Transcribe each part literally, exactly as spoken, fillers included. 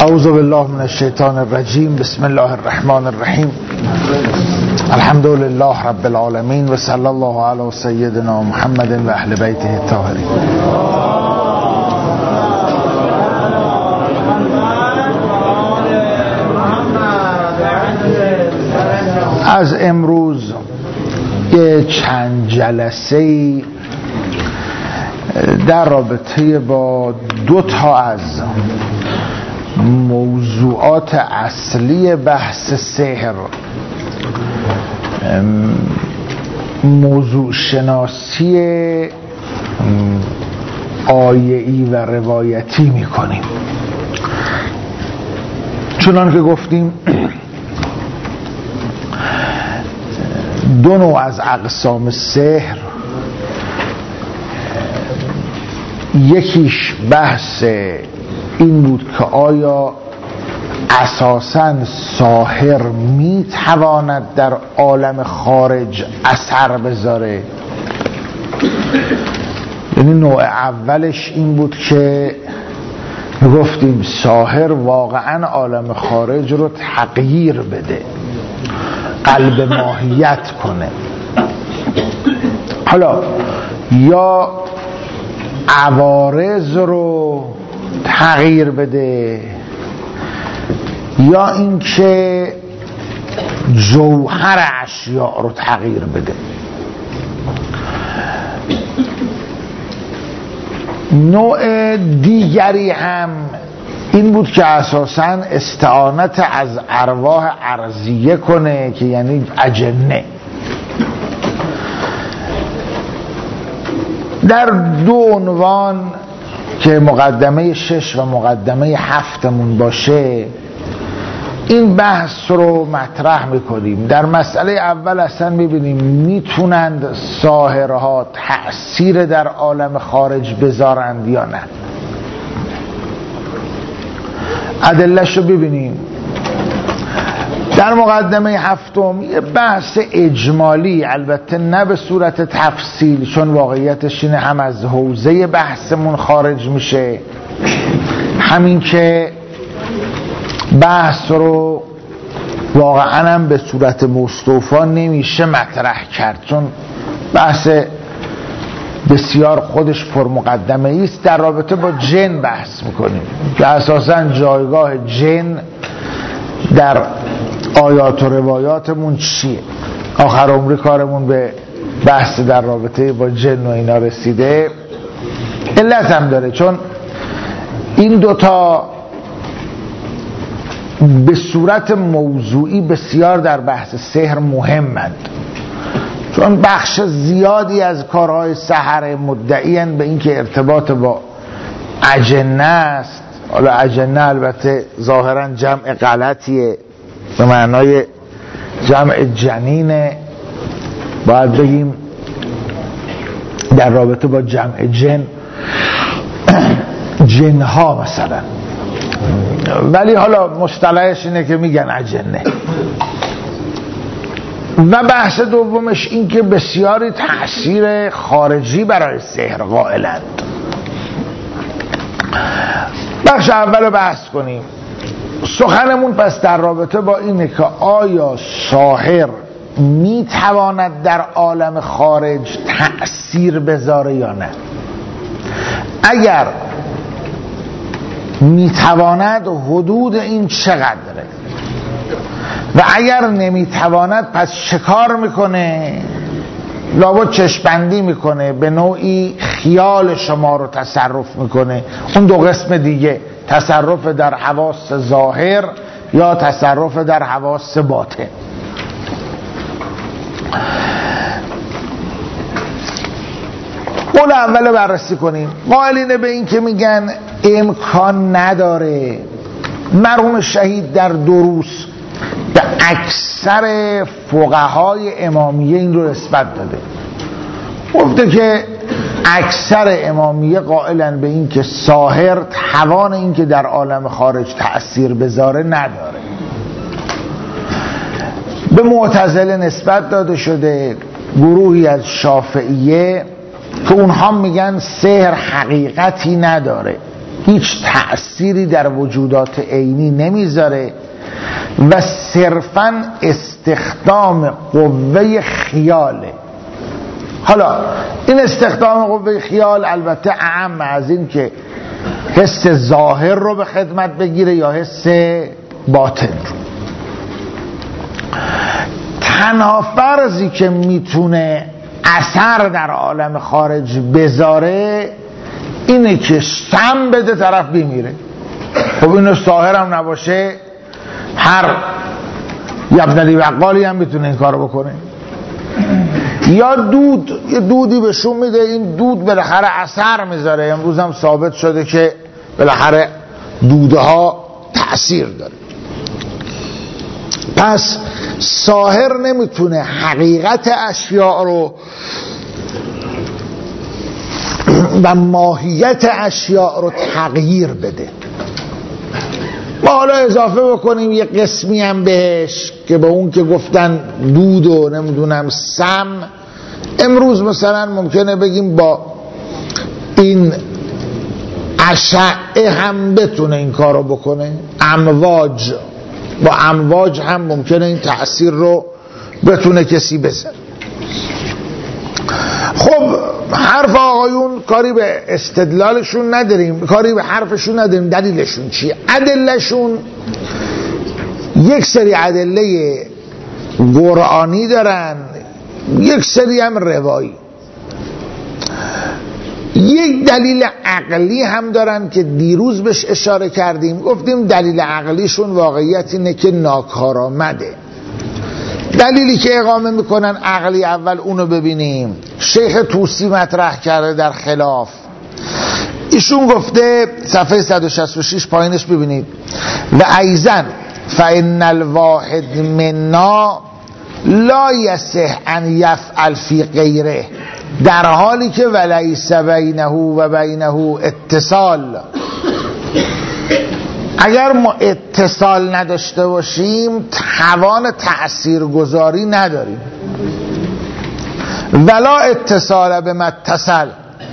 اعوذ بالله من الشیطان الرجیم. بسم الله الرحمن الرحیم. الحمد لله رب العالمین و صلی الله علی سیدنا محمد و اهل بیته الطاهرین. از امروز یه چند جلسه‌ای در رابطه با دو تا از موضوعات اصلی بحث سحر، موضوع شناسی آیه‌ای و روایتی میکنیم. چنان که گفتیم دو نوع از اقسام سحر، یکیش بحث این بود که آیا اساساً ساحر میتواند در عالم خارج اثر بذاره. یعنی نوع اولش این بود که گفتیم ساحر واقعاً عالم خارج رو تغییر بده، قلب ماهیت کنه. حالا یا عوارض رو تغییر بده، یا اینکه جوهر اشیاء رو تغییر بده. نوع دیگری هم این بود که اساساً استعانت از ارواح ارضیه کنه، که یعنی اجنه. در دو عنوان که مقدمه شش و مقدمه هفتمون باشه این بحث رو مطرح میکنیم. در مسئله اول اصلا میبینیم میتونند ساحرها تأثیر در عالم خارج بذارند یا نه. ادله‌ش رو ببینیم. در مقدمه هفتم یه بحث اجمالی، البته نه به صورت تفصیل، چون واقعیتش اینه هم از حوزه بحثمون خارج میشه، همین که بحث رو واقعا هم به صورت مستوفی نمیشه مطرح کرد، چون بحث بسیار خودش پرمقدمه ایست. در رابطه با جن بحث میکنیم که اساساً جایگاه جن در آیات و روایاتمون چیه. آخر عمری کارمون به بحث در رابطه با جن و اینا رسیده. علت هم داره، چون این دوتا به صورت موضوعی بسیار در بحث سحر مهمند، چون بخش زیادی از کارهای سحر مدعیان به اینکه ارتباط با اجنه است. حالا اجنه البته ظاهرا جمع غلطیه، به معنای جمع جنینه. باید بگیم در رابطه با جمع جن جنها مثلا، ولی حالا مصطلحش اینه که میگن اجنه. و بحث دومش این که بسیاری تأثیر خارجی برای سحر قائلند. بخش اول رو بحث کنیم. سخنمون پس در رابطه با اینه که آیا ساحر میتواند در عالم خارج تأثیر بذاره یا نه. اگر میتواند حدود این چقدره، و اگر نمیتواند پس چه کار میکنه؟ لابد چشم‌بندی میکنه، به نوعی خیال شما رو تصرف میکنه. اون دو قسم دیگه، تصرف در حواس ظاهر یا تصرف در حواس باطن. قول اول بررسی کنیم. قائلین به این که میگن امکان نداره. مرحوم شهید در دروس به اکثر فقهای امامیه این رو نسبت داده. گفته که اکثر امامیه قائلن به این که ساحر توان این که در عالم خارج تأثیر بذاره نداره. به معتزله نسبت داده شده، گروهی از شافعیه که اونها میگن سحر حقیقتی نداره، هیچ تأثیری در وجودات عینی نمیذاره و صرفاً استخدام قوه خیاله. حالا این استخدام قوه خیال البته اعم از این که حس ظاهر رو به خدمت بگیره یا حس باطن رو. تنها فرضی که میتونه اثر در عالم خارج بذاره اینه که سم بده طرف بمیره. خب اینو ظاهر هم نباشه، هر یبنلی بقالی هم میتونه این کارو بکنه. یا دود، یه دودی بهشون میده، این دود بالاخره اثر میذاره. امروز هم ثابت شده که بالاخره دودها تأثیر داره. پس ساحر نمیتونه حقیقت اشیاء رو و ماهیت اشیاء رو تغییر بده. ما حالا اضافه بکنیم یه قسمی هم بهش که به اون که گفتن دود و نمیدونم سم، امروز مثلا ممکنه بگیم با این اشعه هم بتونه این کارو بکنه. امواج، با امواج هم ممکنه این تأثیر رو بتونه کسی بزنه. خب حرف آقایون کاری به استدلالشون نداریم، کاری به حرفشون نداریم. دلیلشون چیه؟ ادلهشون یک سری ادله قرآنی دارن، یک سری هم روایی. یک دلیل عقلی هم دارن که دیروز بهش اشاره کردیم، گفتیم دلیل عقلیشون واقعیت اینه که ناکارآمده. دلیلی که اقامه میکنن عقلی، اول اونو ببینیم. شیخ طوسی مطرح کرده در خلاف. ایشون گفته صفحه صد و شصت و شش پایینش ببینید: و ایضا فان الواحد منا لا یصح ان یفعل فی غیره، در حالی که ولیس بینه و بینه اتصال. اگر ما اتصال نداشته باشیم توان تأثیرگذاری نداریم. ولا اتصال به متصل،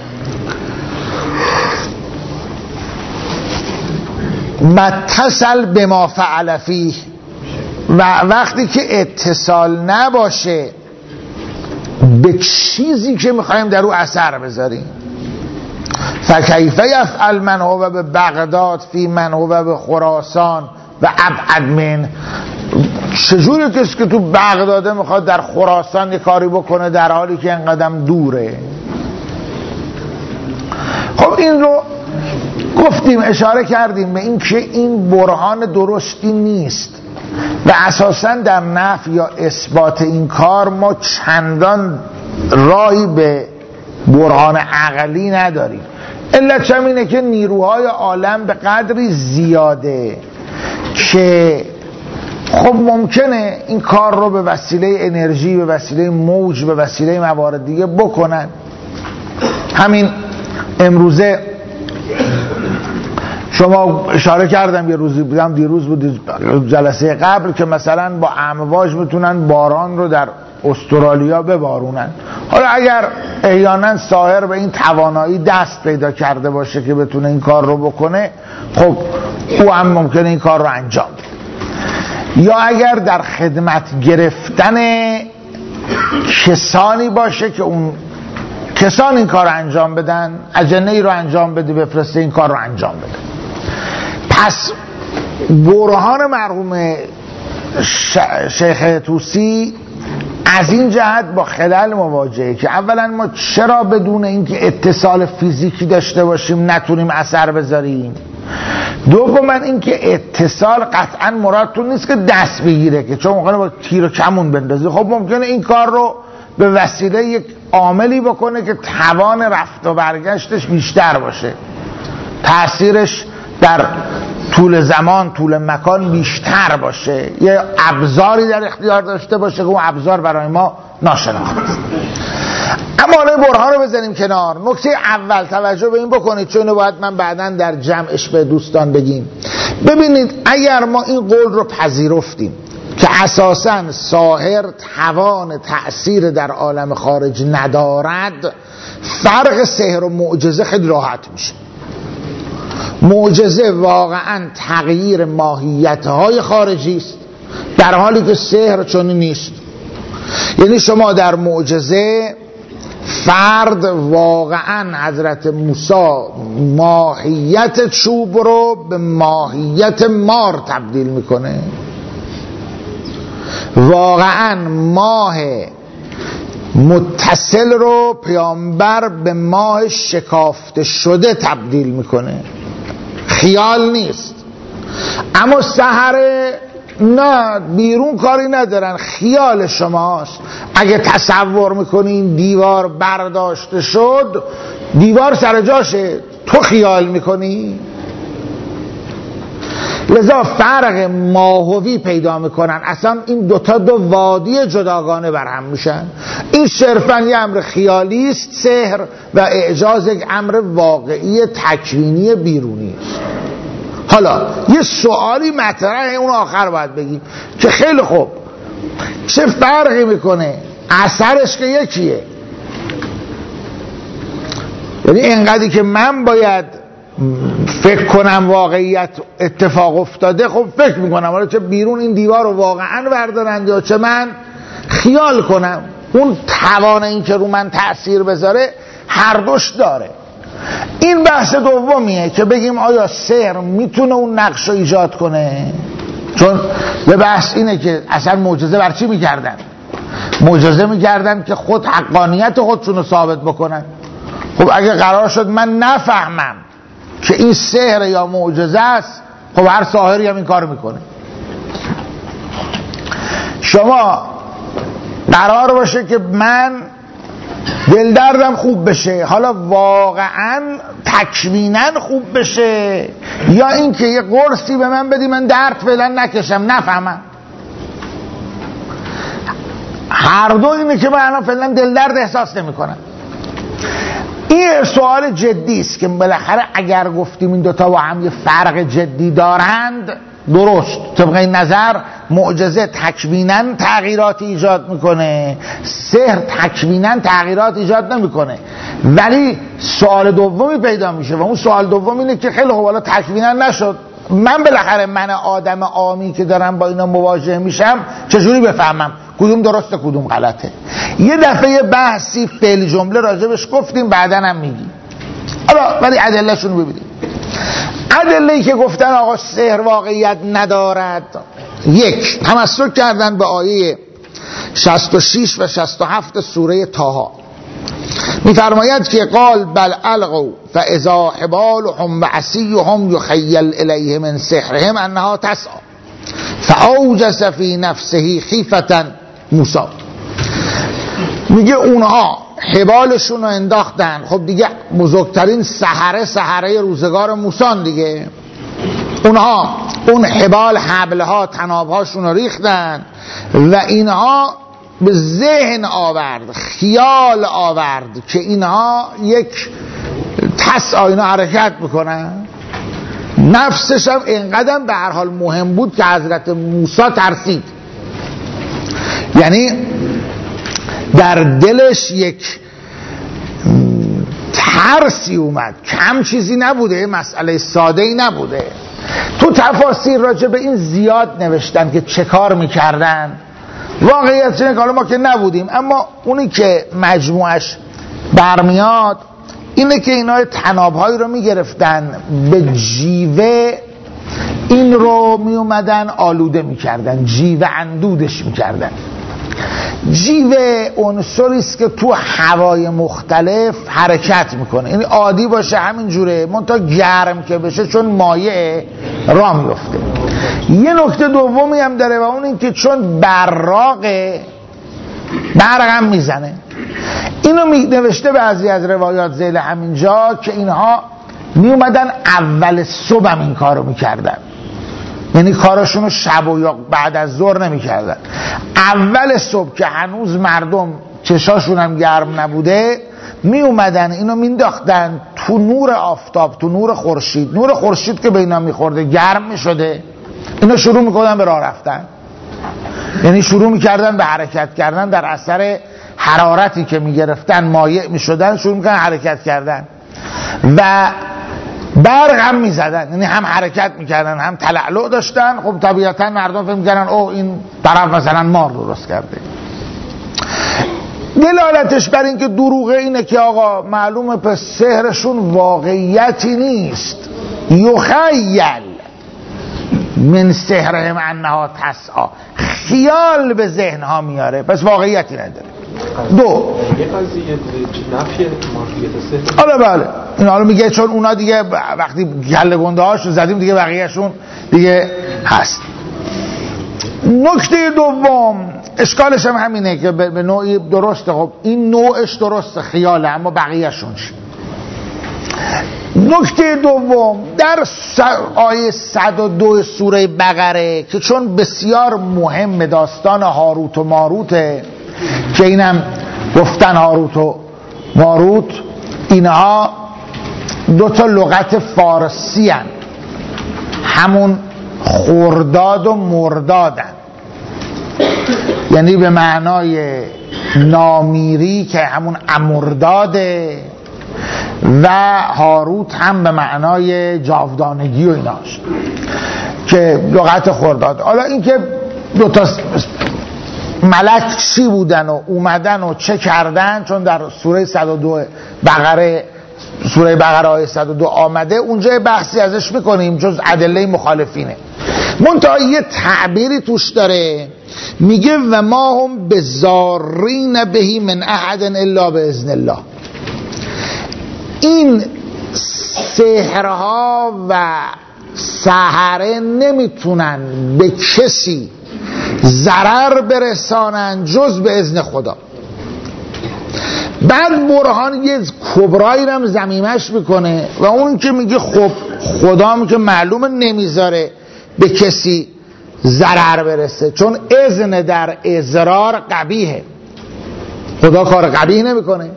متصل به ما فعل فیه، و وقتی که اتصال نباشه به چیزی که میخوایم در او اثر بذاریم. فکیف یفعل من هو به بغداد فی من هو به خراسان و ابعد من، چجوری کسی که تو بغداده میخواد در خراسان یه کاری بکنه در حالی که اینقدر دوره؟ خب این رو گفتیم، اشاره کردیم به این که این برهان درستی نیست و اساسا در نفی یا اثبات این کار ما چندان راهی به برهان عقلی نداریم. علت هم اینه که نیروهای عالم به قدری زیاده که خب ممکنه این کار رو به وسیله انرژی، به وسیله موج، به وسیله موارد دیگه بکنن. همین امروزه شما اشاره کردم، یه روزی بودم، دیروز بود جلسه قبل، که مثلا با امواج میتونن باران رو در استرالیا ببارونن. حالا اگر احیانا ساحر به این توانایی دست پیدا کرده باشه که بتونه این کار رو بکنه، خب او هم ممکنه این کار رو انجام بده. یا اگر در خدمت گرفتن کسانی باشه که اون کسان این کار رو انجام بدن، اجنه ای رو انجام بده، بفرسته این کار رو انجام بده. پس برهان مرحوم شیخ طوسی از این جهت با خلل مواجهه که اولا ما چرا بدون اینکه اتصال فیزیکی داشته باشیم نتونیم اثر بذاریم. دوما اینکه اتصال قطعا مرادتون نیست که دست بگیره، که چون ممکنه با تیر و کمون بندازی. خب ممکنه این کار رو به وسیله یک عاملی بکنه که توان رفت و برگشتش بیشتر باشه، تأثیرش در طول زمان، طول مکان بیشتر باشه، یه ابزاری در اختیار داشته باشه که اون ابزار برای ما ناشناخته است. اما حالا برهان رو بزنیم کنار. نکته اول توجه به این بکنید، چون باید من بعداً در جمعش به دوستان بگیم. ببینید اگر ما این قول رو پذیرفتیم که اساساً ساحر توان تأثیر در عالم خارج ندارد، فرق سحر و معجزه خیلی راحت میشه. معجزه واقعا تغییر ماهیت‌های خارجی است، در حالی که سحر چنین نیست. یعنی شما در معجزه فرد واقعا حضرت موسی ماهیت چوب رو به ماهیت مار تبدیل میکنه، واقعا ماه متصل رو پیامبر به ماه شکافته شده تبدیل میکنه، خیال نیست. اما سحره نه، بیرون کاری ندارن، خیال شماست. اگه تصور میکنین دیوار برداشته شد، دیوار سر جاشه، تو خیال میکنی. لذا فرق ماهوی پیدا میکنن، اصلا این دوتا دو وادی جداگانه برهم میشن. این صرفا یه امر خیالی است سحر، و اعجاز یک امر واقعی تکوینی بیرونی است. حالا یه سوالی مطرحه، اون آخر باید بگیم که خیلی خوب چه فرقی میکنه، اثرش که یکیه. یعنی اینقدری که من باید فکر کنم واقعیت اتفاق افتاده، خب فکر میکنم حالا چه بیرون این دیوار رو واقعا بردارند یا چه من خیال کنم، اون توان این که رو من تأثیر بذاره هر دوش داره. این بحث دومیه که بگیم آیا سحر میتونه اون نقش رو ایجاد کنه. چون یه بحث اینه که اصلا معجزه بر چی میکردن؟ معجزه میکردن که خود حقانیت خودشون رو ثابت بکنن. خب اگه قرار شد من نفهمم که این سحر یا معجزه است، خب هر ساحری هم این کار میکنه. شما قرار باشه که من دل دردم خوب بشه، حالا واقعا تکویناً خوب بشه، یا اینکه یه قرصی به من بدی من درد فعلا نکشم نفهمم. هر دو اینه که من الان فعلا دل درد احساس نمی کنم. این سوال جدی است که بالاخره اگر گفتیم این دوتا با هم یه فرق جدی دارند، درست طبق این نظر معجزه تکویناً تغییرات ایجاد میکنه، سحر تکویناً تغییرات ایجاد نمیکنه. ولی سوال دومی پیدا میشه و اون سوال دوم اینه که خیلی خوب حالا تکویناً نشد، من بالاخره من آدم عامی که دارم با اینا مواجه میشم چجوری بفهمم کدوم درسته کدوم غلطه؟ یه دفعه بحثی فعل جمله راجبش گفتیم، بعداً هم میگیم. حالا ولی ادله‌شون رو ببینیم. ادله‌ای که گفتن آقا سحر واقعیت ندارد، یک، تمسک کردن به آیه شصت و شش و شصت و هفت سوره طه. می‌فرماید که قال بل القوا فاذا حبالهم و عصیهم یخیل الیه من سحرهم انها تسعى فاوجس فی نفسه خیفة موسی. میگه اونها حبالشون رو انداختن، خب دیگه بزرگترین سحره سحره روزگار موسی دیگه، اونها اون حبال حبلها تنابهاشون رو ریختن و اینها به ذهن آورد، خیال آورد که اینها یک تسعی اینا حرکت میکنن. نفسش هم اینقدر به هر حال مهم بود که حضرت موسی ترسید، یعنی در دلش یک ترسی اومد، کم چیزی نبوده، مسئله ساده ای نبوده. تو تفاسیر راجع به این زیاد نوشتن که چه کار میکردن. واقعیت اینه که حالا ما که نبودیم، اما اونی که مجموعش برمیاد اینه که اینا تنابهایی رو میگرفتن، به جیوه این رو میومدن آلوده میکردن، جیوه اندودش میکردن. جیوه عنصری است که تو هوای مختلف حرکت میکنه، یعنی عادی باشه همین جوره، منتها گرم که بشه چون مایع راه میفته. یه نکته دومی هم داره و اون این که چون براقه برق هم میزنه. اینو می نوشته بعضی از روایات ذیل همینجا که اینها می اومدن اول صبح هم این کارو میکردن، یعنی کاراشونو شب و یا بعد از ظهر نمیکردن، اول صبح که هنوز مردم چشاشون هم گرم نبوده می اومدن اینو مینداختن تو نور آفتاب، تو نور خورشید. نور خورشید که به اینا میخورده گرم میشده، اینا شروع میکنن به راه رفتن، یعنی شروع میکردن به حرکت کردن در اثر حرارتی که میگرفتن مایع میشدن، شروع میکنن حرکت کردن. و برق هم میزدن، یعنی هم حرکت میکردن هم تلألؤ داشتن. خب طبیعتا مردم فکر میکردن اوه این طرف مثلا مار درست کرده. دلالتش بر این که دروغه اینه که آقا معلومه پس سحرشون واقعیتی نیست. یخیل من سحرهم انها تسعی، خیال به ذهن ها میاره، پس واقعیتی نداره. دو یه قضیه نفی ماهیت سحر. آره بله این حالا میگه چون اونا دیگه وقتی گله گنده هاشو زدیم دیگه بقیهشون دیگه هست. نکته دوم اشکالش هم همینه که به نوعی درسته، خب این نوعش درسته خیاله، اما بقیهشونش. نکته دوم در آیه صد و دو سوره بقره که چون بسیار مهم داستان هاروت و ماروته که اینم گفتن هاروت و ماروت اینها دو تا لغت فارسی هن، همون خرداد و مردادن، یعنی به معنای نامیری که همون امرداده و هاروت هم به معنای جاودانگی و ایناست که لغت خرداد. حالا این که دو تا ملک چی بودن و اومدن و چه کردن، چون در سوره صد و دو بقره سوره بقره آیه صد و دو آمده، اونجا بحثی ازش میکنیم جز ادله مخالفینه. منتها یه تعبیری توش داره میگه و ما هم بزارین بهی من احد الا باذن الله. این سحرها و سحره نمیتونن به کسی ضرر برسانن جز به اذن خدا. بعد برهان یه کبرایی رو هم ضمیمش میکنه و اون که میگه خب خدا هم که معلومه نمیذاره به کسی ضرر برسه، چون اذن در اضرار قبیحه، خدا کار قبیح نمیکنه.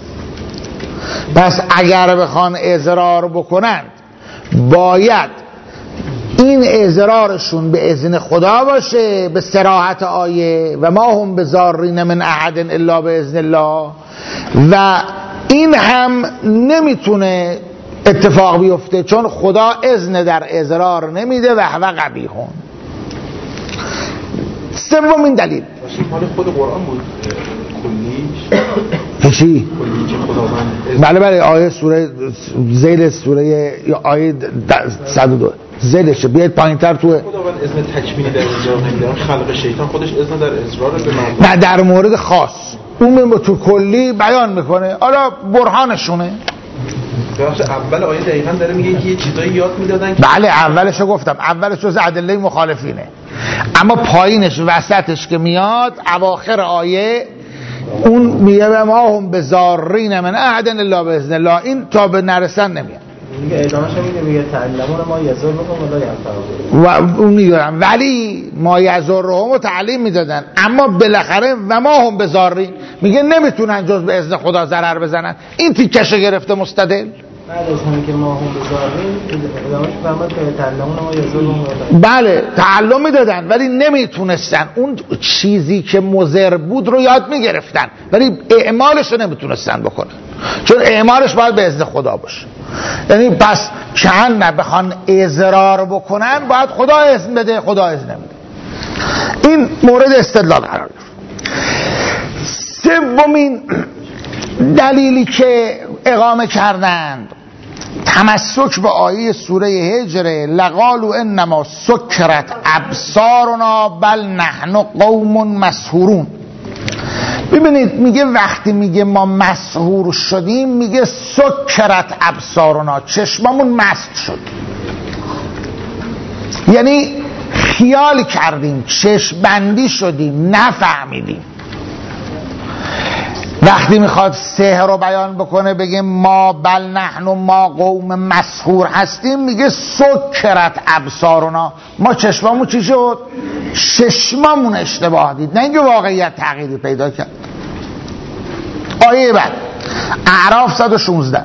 پس اگر بخوان اضرار بکنند باید این اضرارشون به اذن خدا باشه، به صراحت آیه و ما هم بزارین من احد الا باذن الله، و این هم نمیتونه اتفاق بیفته چون خدا اذن در اضرار نمیده و هو قبیحون. سومین دلیل مال خود قرآن بود کلیش چی؟ کلی که خداوند بله بله آیه سوره ذیل سوره آیه صد و دو ذیلشه، بیاید پایین تر توه. خداوند اذن تکمیلی در اضرار نمیده، خلق شیطان خودش اذن در اضرار به مردم. نه در مورد خاص، اون به تو کلی بیان میکنه، حالا برهانشونه. اول آیه دقیقاً داره میگه که یه چیزایی یاد میدادن. بله اولشو گفتم، اولش جز ادله مخالفینه، اما پایینش وسطش که میاد اواخر آیه اون میگه ما هم بزارین من احد الا باذن الله، این تا به نرسن نمیاد. میگه ادامهش میگه میگه تعلمون ما یزرهم ولا ینفعهم، و اون میدونم ولی ما یزرهم رو تعلیم میدادن، اما بالاخره و ما هم بزارین میگه نمیتونن جز به اذن خدا ضرر بزنن. این تیکشه گرفته مستدل. بعد از همین که ما هم بزارین ادامهش فرمود که تعلمون ما یزرهم، بله تعلم میدادن ولی نمیتونستن اون چیزی که مضر بود رو یاد میگرفتن ولی اعمالش رو نمیتونستن بکنن، چون اعمالش باید به اذن خدا باشه. یعنی پس چند نبخوان اضرار بکنن باید خدا اذن بده، خدا اذن نمیده. این مورد استدلال قرار گرفت. سومین دلیلی که اقامه کردند تمسک به آیه سوره هجر لقالوا انما سکرت ابصارنا بل نحن قوم مسحورون. ببینید میگه وقتی میگه ما مسحور شدیم، میگه سکرت ابصارنا، چشممون مسح شد، یعنی خیال کردیم، چشم بندی شدیم، نفهمیدیم. وقتی میخواد سحر رو بیان بکنه بگه ما بل نحن ما قوم مسحور هستیم، میگه سکرت ابصارنا، ما چشممون چی شد؟ چشممون اشتباه دید، نه اینکه واقعیت تغییری پیدا کرد. آیه بعد اعراف صد و شانزده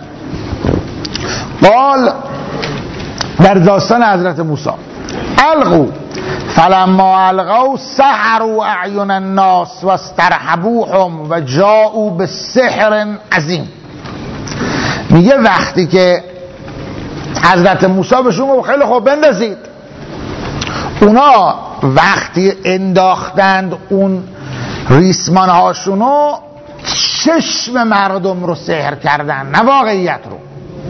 قال در داستان حضرت موسی القوا فلما القوا سحروا اعین الناس واسترهبوهم و جاءوا بسحر عظیم. میگه وقتی که حضرت موسی بهشون گفت خیلی خوب بندازید. اونا وقتی انداختند اون ریسمان هاشونو، چشم مردم رو سحر کردن، نه واقعیت رو،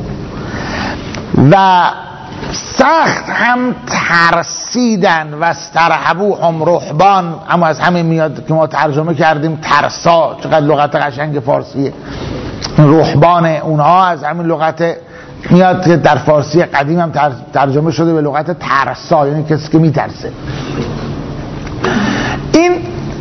و سخت هم ترسیدن. و استرهبوهم رهبان، اما از همین میاد که ما ترجمه کردیم ترسا. چقدر لغت قشنگ فارسیه. رهبان اونها از همین لغت میاد که در فارسی قدیم هم ترجمه شده به لغت ترسا، یعنی کسی که میترسه. این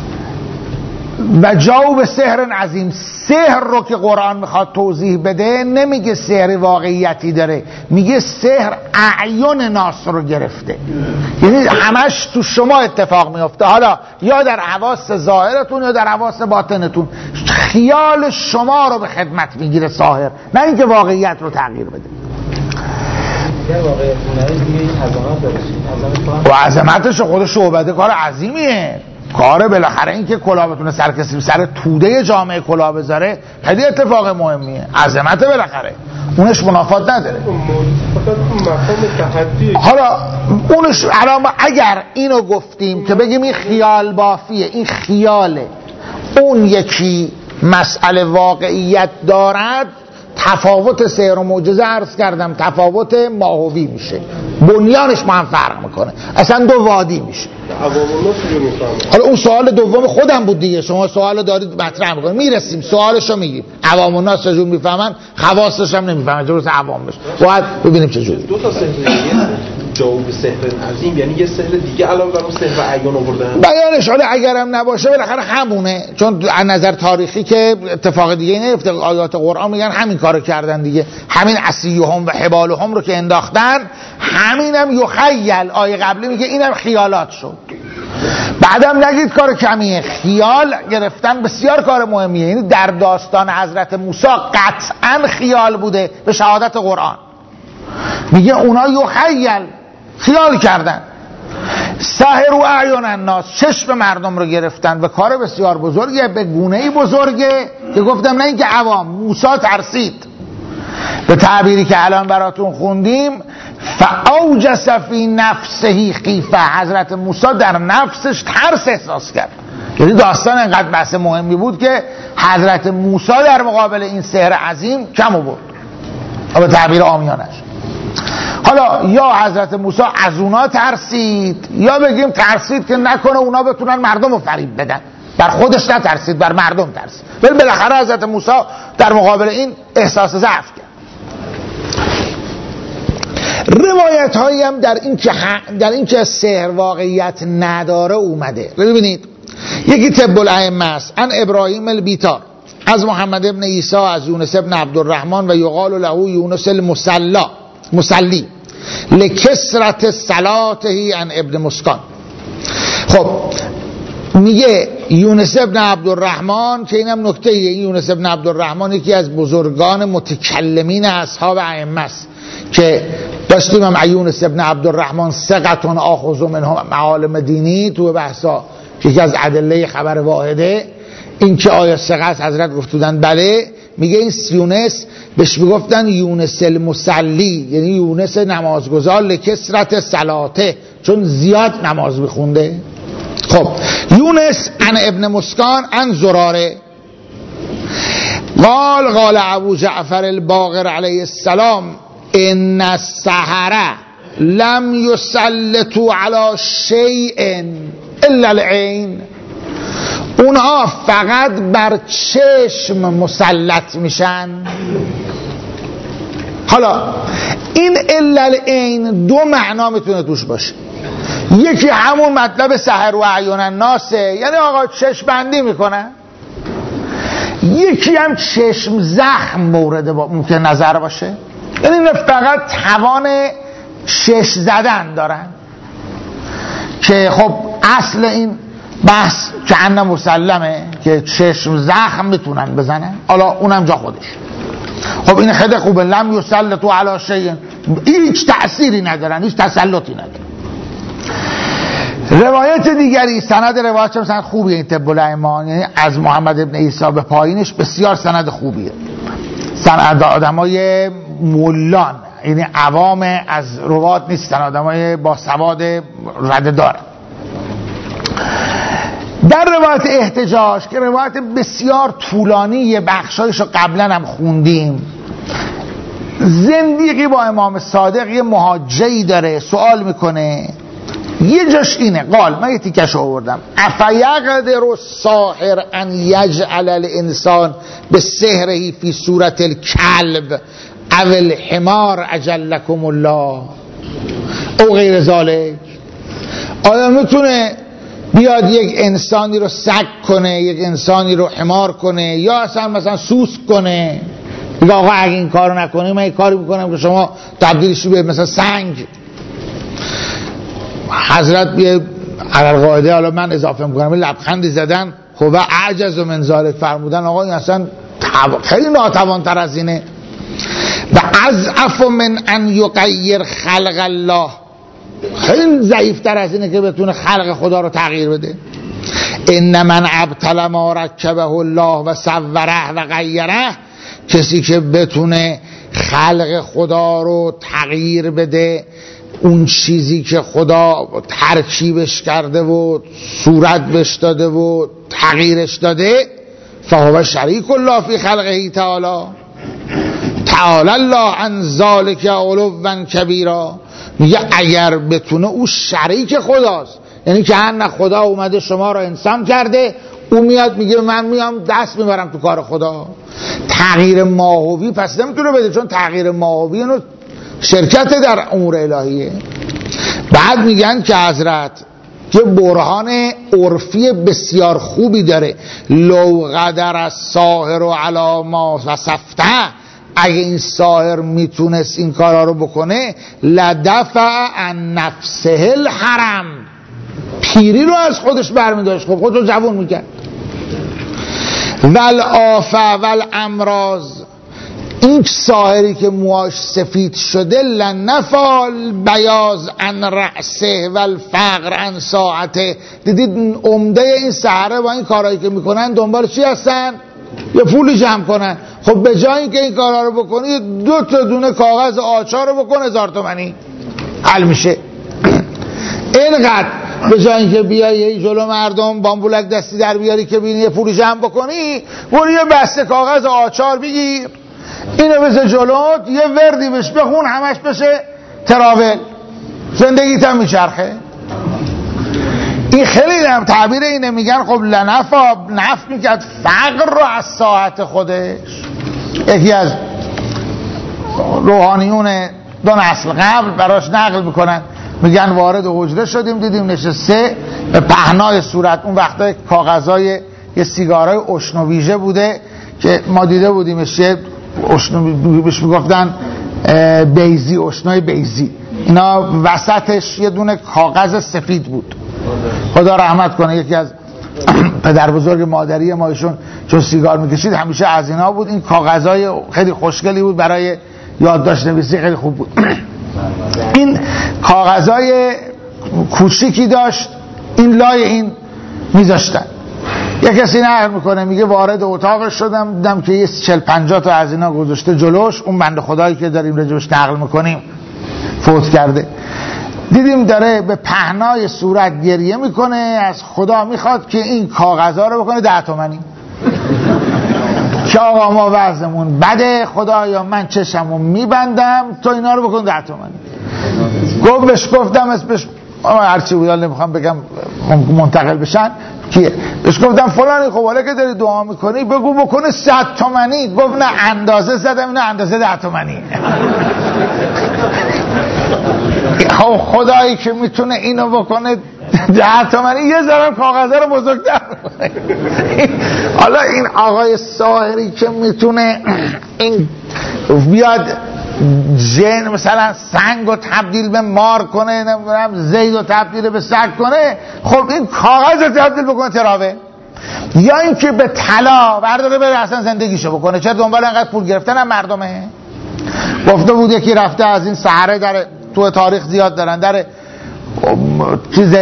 و جاو به سحر عظیم، سحر رو که قرآن میخواد توضیح بده نمیگه سحر واقعیتی داره، میگه سحر اعیان ناس رو گرفته، یعنی همش تو شما اتفاق میفته، حالا یا در حواس ظاهرتون یا در حواس باطنتون. خیال شما رو به خدمت میگیره ساحر، نه اینکه واقعیت رو تغییر بده. و عظمتش خودش شعبده کار عظیمیه، کار بالاخره این که کلاه بتونه سر کسی سر توده جامعه کلاه بذاره خیلی اتفاق مهمیه، عظمت بالاخره اونش منافات نداره. حالا اونش الان اگر اینو گفتیم که بگیم این خیال بافیه، این خیاله، اون یکی مسئله واقعیت دارد، تفاوت سحر و معجزه عرض کردم تفاوت ماهوی میشه، بنیانش ما هم فرق میکنه، اصلا دو وادی میشه. حالا اون سوال دوم خودم بود دیگه، شما سوال دارید مطرح میکنید، میرسیم سوالشو میگیم. عوام الناس چجور میفهمن، خواصش هم نمیفهمن، درست عوام بشه. باید ببینیم چجوری. دو تا سحر جواب سحر عظیم، یعنی یه سحر دیگه علاوه بر اون سحر عیان آوردن. بیانش حالا اگرم نباشه بالاخره همونه، چون از نظر تاریخی که اتفاق دیگه نیفته، آیات قرآن میگن همین کارو کردن دیگه، همین عصیهم و حبالهم رو که انداختن، همینم یخیل، آیه قبلی میگه اینم خیالات شد. بعدم نگید کار کمیه، خیال گرفتن بسیار کار مهمیه، یعنی در داستان حضرت موسی قطعا خیال بوده به شهادت قرآن. میگه اونا یخیل، خیال کردن. سحر و اعیان الناس، چشم مردم رو گرفتن و کار بسیار بزرگه، به گونه‌ای بزرگه که گفتم نه اینکه عوام، موسی ترسید، به تعبیری که الان براتون خوندیم، فاوجس فی نفسه خیفه، حضرت موسی در نفسش ترس احساس کرد. یعنی داستان انقدر بحث مهمی بود که حضرت موسی در مقابل این سحر عظیم کم آورد، به تعبیر عامیانش. حالا یا حضرت موسی از اونا ترسید، یا بگیم ترسید که نکنه اونا بتونن مردم رو فریب بدن، بر خودش نترسید، بر مردم ترسید. ولی بالاخره حضرت موسی در مقابل این احساس ضعف کرد. روایت هایی هم در این که در این که سحر واقعیت نداره اومده. ببینید یکی طب الائمه است، ان ابراهیم البیتار از محمد ابن عیسی از یونس ابن عبدالرحمن و یقال له یونس المسلا مسلی لکسرت صلاته عن ابن مسکان. خب میگه یونس ابن عبدالرحمن، که اینم نکته ایه، این یونس ابن عبدالرحمن یکی از بزرگان متکلمین اصحاب ائمه است که داشتیم هم یونس ابن عبدالرحمن ثقتون آخذ منه معالم دینی تو بحثا که یکی از ادله خبر واحده این که آیا ثقه است، حضرت گفتودن بله. میگه این یونس بهش میگفتن یونس المسلی، یعنی یونس نمازگزار، لکسرت صلاته، چون زیاد نماز میخونده. خب یونس عن ابن مسکان عن زراره قال قال ابو جعفر الباقر علیه السلام ان السحره لم یسلطوا علی شیء الا العین، اونها فقط بر چشم مسلط میشن. حالا این الا العین دو معنا میتونه توش باشه، یکی همون مطلب سحر و اعیان الناسه، یعنی آقا چشم بندی میکنن، یکی هم چشم زخم مورد با ممکن نظر باشه، یعنی فقط توان چش زدن دارن، که خب اصل این بحث که انه مسلمه که چشم زخم میتونن بزنن، حالا اونم جا خودش. خب این خیلی خوبه، لم یسلطوا علی شیء، هیچ تأثیری ندارن، هیچ تسلطی ندارن. روایت دیگری، سند روایت هم سند خوبیه این طب الائمه، یعنی از محمد ابن عیسی به پایینش بسیار سند خوبیه، سند آدمای مولان، یعنی عوام از روات نیستن، آدمای با سواد رده دار. در روایت احتجاج که روایت بسیار طولانی، بخشایشو قبلا هم خوندیم، زندیقی با امام صادق یه محاجه‌ای داره، سوال میکنه. یه جاش اینه، قال، من یه تیکش آوردم، افیقدر الساحر ان یجعل الانسان به سحرهی فی صورت الکلب او الحمار اجلکم الله او غیر ذالک. آیا میتونه بیاد یک انسانی رو سگ کنه، یک انسانی رو حمار کنه، یا اصلا مثلا سوس کنه؟ بگه آقا اگه این کارو نکنی من این کاری میکنم که شما تبدیلش به مثلا سنگ. حضرت بیه علال قاعده، حالا من اضافه میکنم، لبخندی زدن، خب عجز و من ذالک فرمودن آقا این اصلا خیلی ناتوان تر از اینه. و اضعف من ان یغیر خلق الله، خیلی ضعیف تر از اینه که بتونه خلق خدا رو تغییر بده. ان من ابطل ما رکبه الله و صوره و غیره، کسی که بتونه خلق خدا رو تغییر بده، اون چیزی که خدا ترکیبش کرده و صورت بهش داده و تغییرش داده، فهو شریک الله فی خلقه تعالی تعالی الله عن ذلک علوا کبیرا. میگه اگر بتونه او شریک خداست، یعنی که هر نه خدا اومده شما رو انسان کرده، او میاد میگه من میام دست میبرم تو کار خدا. تغییر ماهوی پس نمیتونه بده، چون تغییر ماهوی اینو شرکت در امور الهیه. بعد میگن که حضرت که برهان عرفی بسیار خوبی داره، لو قدر الساحر علی ما وصفته، اگه این ساحر میتونست این کارا رو بکنه، لدفع عن نفسه الحرم، پیری رو از خودش برمیداشت، خب خودش رو جوان میکرد. والآفه والامراض، این ساحری که موهاش سفید شده، لنفال بیاض عن رأسه والفقر عن ساعته. دیدید عمده این سحره با این کارهایی که میکنن دنبال چی هستن؟ یه پولی جمع کنن. خب به جای اینکه این کارها رو بکنی، دو تا دونه کاغذ آچار رو بکن، هزار تومانی حل میشه. اینقدر به جای اینکه بیایی جلو مردم بامبولک دستی در بیاری که بینی یه پولی جمع بکنی، برو یه بسته کاغذ آچار بگیر، اینو بذار جلوت، یه وردی بهش بخون، همش بشه تراول، زندگیت هم میچرخه. این خیلی هم تعبیر اینه، میگن خب لنفا نف میکرد فقر رو از ساعت خودش. یکی از روحانیون دو نسل قبل براش نقل میکنن، میگن وارد حجره شدیم، دیدیم نشسته به پهنای صورت، اون وقتا کاغذای یه سیگارای اشنویژه بوده که ما دیده بودیمش، یه اشنویژه میگفتن بیزی، اشنای بیزی، اینا وسطش یه دونه کاغذ سفید بود. خدا رحمت کنه، یکی از پدر بزرگ مادری ما ایشون چون سیگار میکشید همیشه از اینا بود. این کاغذای خیلی خوشگلی بود، برای یادداشت نویسی خیلی خوب بود. این کاغذای کوچیکی داشت، این لای این میذاشتن. یک کسی نقل میکنه، میگه وارد اتاقش شدم، دیدم که یه چهل پنجاه تا از اینا گذاشته جلوش. اون بنده خدایی که داریم راجبش نقل میکنیم فوت کرده. دیدیم داره به پهنای صورت گریه میکنه، از خدا میخواد که این کاغذها رو بکنه ده تومنی. که آقا ما وضعمون بده، خدایا من چشمو میبندم تو اینا رو بکن ده تومنی. گفت بهش گفتم اسمش هرچی بود، نمیخوام بگم منتقل بشن کیه، بهش گفتم فلانی، خب حالا که داری دعا میکنی بگو بکنه صد تومنی. گفت نه اندازه زدم، اینو اندازه ده تومنی. خب خدایی که میتونه اینو بکنه ده تومنی، یه ذره کاغذه رو بزرگتر. حالا این آقای ساحری که میتونه این بیاد جن مثلا سنگ رو تبدیل به مار کنه، نمیدونم زید رو تبدیل به سگ کنه، خب این کاغذ رو تبدیل بکنه تراوه. یا این که به طلا برداره بره اصلا زندگیشو بکنه. چرا دنبال اینقدر پول گرفتن هم مردمه؟ گفته بود یکی رفته از این سحره، در تو تاریخ زیاد دارن، در چیز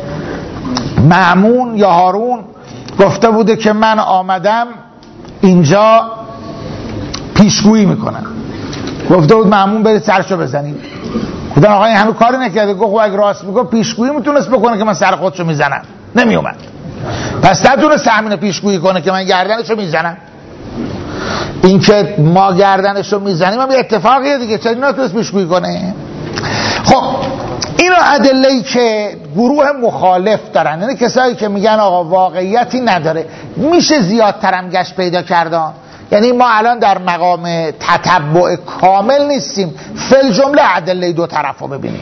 مأمون یا هارون گفته بوده که من آمدم اینجا پیشگویی میکنم. گفته بود مأمون برید سرشو بزنید. گفتن آقا این هنوز کاری نکرده. گفت خب اگه راست میگه پیشگویی میتونست بکنه که من سر خودشو میزنم، نمیومد. پس نتونست همینو پیشگویی کنه که من گردنشو میزنم. این که ما گردنشو میزنیم هم یه اتفاقیه دیگه، چرا نتونست پیشگویی کنه؟ خب اینو ادله‌ای که گروه مخالف دارن، یعنی کسایی که میگن آقا واقعیتی نداره، میشه زیادترم گشت پیدا کردن. یعنی ما الان در مقام تتبع کامل نیستیم، فل جمله ادله دو طرف رو ببینیم.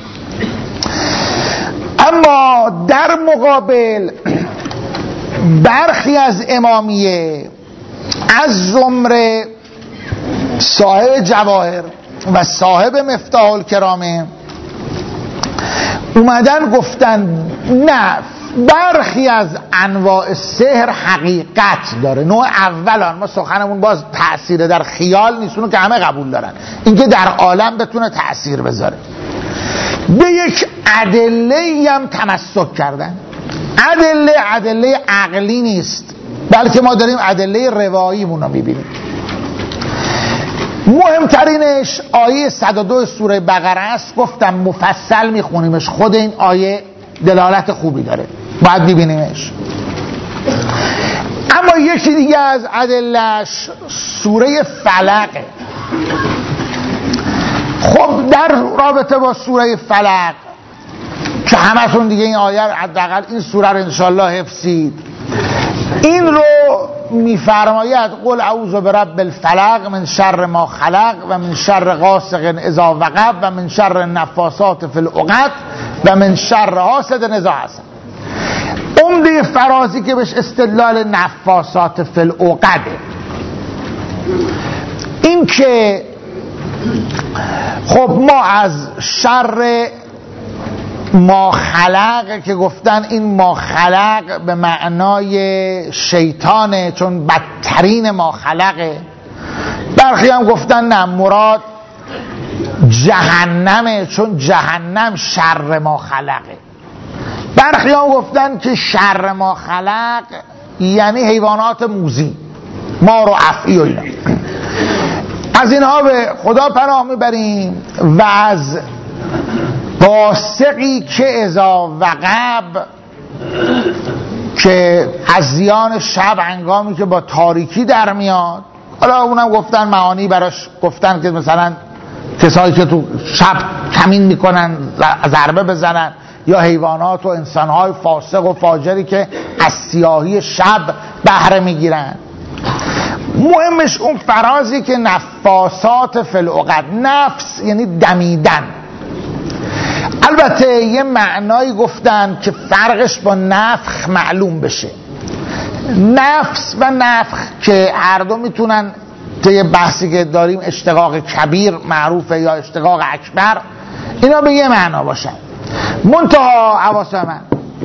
اما در مقابل برخی از امامیه از زمره صاحب جواهر و صاحب مفتاح الکرامه اومدن گفتن نه، برخی از انواع سحر حقیقت داره. نوع اولان ما سخنمون باز تأثیر در خیال نیست، اونو که همه قبول دارن، اینکه در عالم بتونه تأثیر بذاره. به یک ادله‌ای هم تمسک کردن. ادله ادله عقلی نیست، بلکه ما داریم ادله رواییمون رو میبینیم. مهمترینش آیه صد و دو سوره بقره است. گفتم مفصل میخونیمش، خود این آیه دلالت خوبی داره، باید ببینیمش. اما یکی دیگه از ادله‌اش سوره فلق. خب در رابطه با سوره فلق که همتون دیگه این آیه حداقل این سوره رو انشالله حفظید، این رو میفرماید قل اعوذ برب الفلق من شر ما خلق و من شر غاسق اذا وقب و من شر النفاثات فی العقد و من شر حاسد اذا حسد. عمده فرازی که بهش استدلال نفاثات فی العقد، این که خب ما از شر ما خلق که گفتن این ما خلق به معنای شیطانه چون بدترین ما خلقه. برخی هم گفتن نه، مراد جهنمه چون جهنم شر ما خلقه. برخی هم گفتن که شر ما خلق یعنی حیوانات موذی، مار و افعی و اینا. از اینها به خدا پناه میبریم. و از قاسقی که اذا وقب، که از زیان شب هنگامی که با تاریکی در میاد. حالا اونم گفتن معانی براش گفتن که مثلا کسایی که تو شب کمین میکنن ضربه بزنن، یا حیوانات و انسانهای فاسق و فاجری که از سیاهی شب بهره میگیرن. مهمش اون فرازی که نفاسات فی العقد، نفس یعنی دمیدن. البته یه معنایی گفتن که فرقش با نفخ معلوم بشه. نفس و نفخ که هر دو میتونن طی بحثی که داریم اشتقاق کبیر معروفه یا اشتقاق اکبر، اینا به یه معنا باشن. منتها حواسه من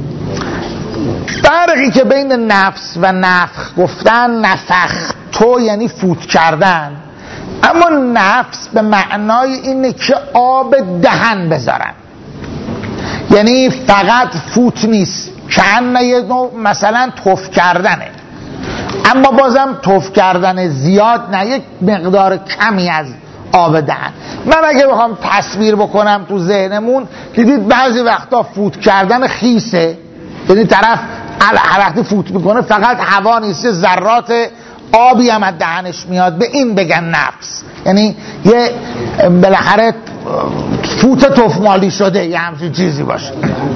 فرقی که بین نفس و نفخ گفتن، نفخ تو یعنی فوت کردن، اما نفس به معنای اینه که آب دهن بذارن، یعنی فقط فوت نیست، کنه یه نوع مثلا تف کردنه، اما بازم تف کردن زیاد نه، یک مقدار کمی از آب دهن. من اگه بخوام تصویر بکنم تو ذهنمون، دیدید بعضی وقتا فوت کردن خیسه، یعنی طرف هر وقتی فوت میکنه فقط هوا نیست، ذرات آبی هم از دهنش میاد، به این بگن نفس، یعنی یه بالاخره فوت تفمالی شده، یه همچین چیزی باشه.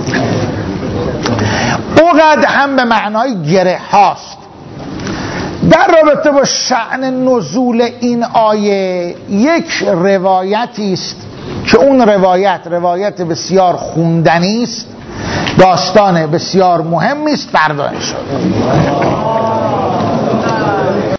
اوقد هم به معنای گره هاست. در رابطه با شأن نزول این آیه یک روایتی است که اون روایت روایت بسیار خوندنی است، داستان بسیار مهمی است، فردا انشاءالله.